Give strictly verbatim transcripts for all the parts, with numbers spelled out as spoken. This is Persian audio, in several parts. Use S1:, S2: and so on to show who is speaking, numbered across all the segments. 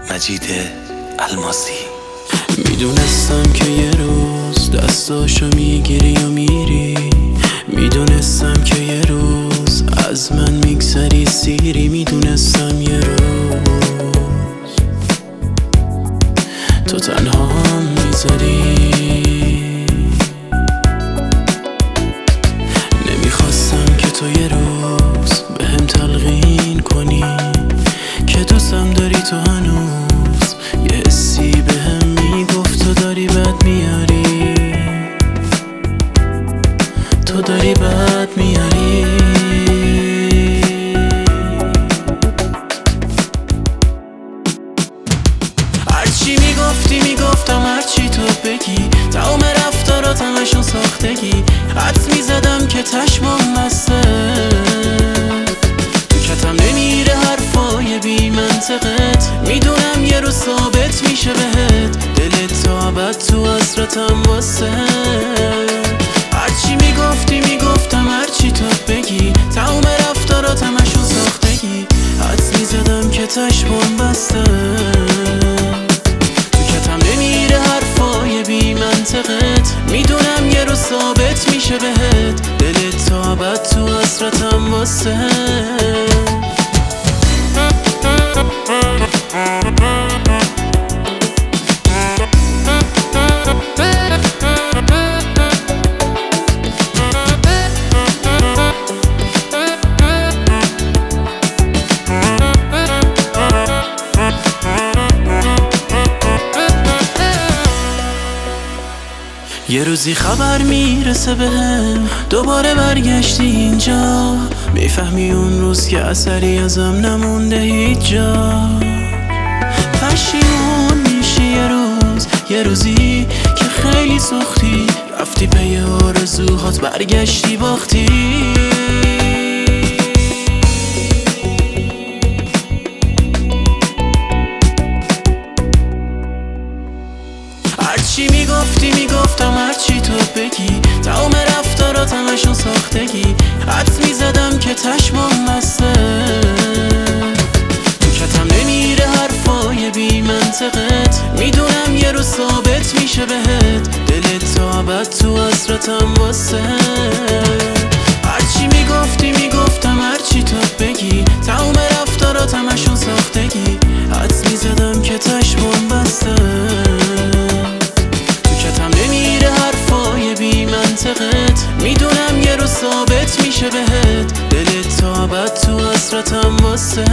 S1: مجید الماسی.
S2: میدونستم که یه روز دستاشو میگیری و میری، میدونستم که یه روز از من میگذری سیری، میدونستم یه روز تو تنها هم میذاری. نمیخواستم که تو یه روز به هم تلقین کنی که دوستم داری، تو هنوز یه حسی به هم میگفت تو داری بد میاری، تو داری بد میاری. هرچی میگفتی میگفتم، هرچی تو بگی، تمام رفتارات همشون ساختگی. حد میزدم که چشمام بسته، تو کتم نمیره حرفای بی منطقت. میدونم یه روز ثابت میشه بهت، دلت تا ابد تو حسرتم واسه. هرچی میگفتی میگفتم، هرچی تو بگی، تمام رفتارات همشون ساختگی. حد میزدم که چشمام بسته، تو کتم نمیره حرفای بی منطقت. میدونم یه روز ثابت میشه بهت، دلت تا ابد تو حسرتم واسه. یه روزی خبر میرسه بهم، دوباره برگشتی اینجا. میفهمی اون روز که اثری ازم نمونده هیچ جا. پشیمون میشی یه روز، یه روزی که خیلی سوختی، رفتی پی آرزوهات برگشتی باختی. هرچی میگفتی میگفتم، هرچی تو بگی، تمام رفتارات همشون ساختگی. حد میزدم که چشمام بسته، تو کتم نمیره حرفای بی منطقت. میدونم یه روز ثابت میشه بهت، دلت تا ابد تو حسرتم واسه. هرچی میگفتی میگفتم، هرچی تو بگی، تمام رفتارات همشون ساختگی. حد میزدم که چشمام بسته، میدونم یه روز ثابت میشه بهت، دلت تا ابد تو حسرتم واسه.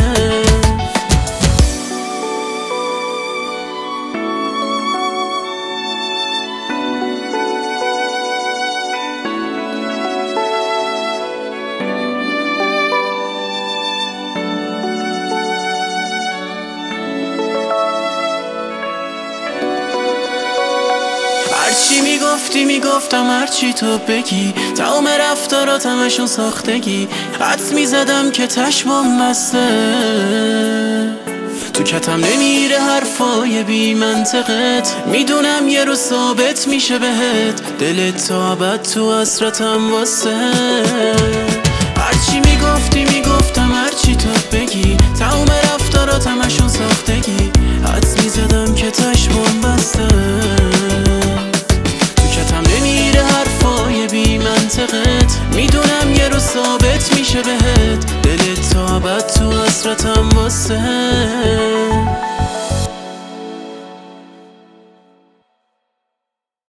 S2: هرچی میگفتی میگفتم، هرچی تو بگی، تمام رفتارات همشون ساختگی. حد میزدم که چشمام بسته، تو کتم نمیره حرفای بی منطقت. میدونم یه روز ثابت میشه بهت، دلت تا ابد تو حسرتم واسه. هرچی میگفتی میگفتم، هرچی تو بگی، تمام رفتارات همشون ساختگی. حد میزدم که چشمام بسته، میدونم یه روز ثابت میشه بهت، دلت تا ابد تو حسرتم واسه.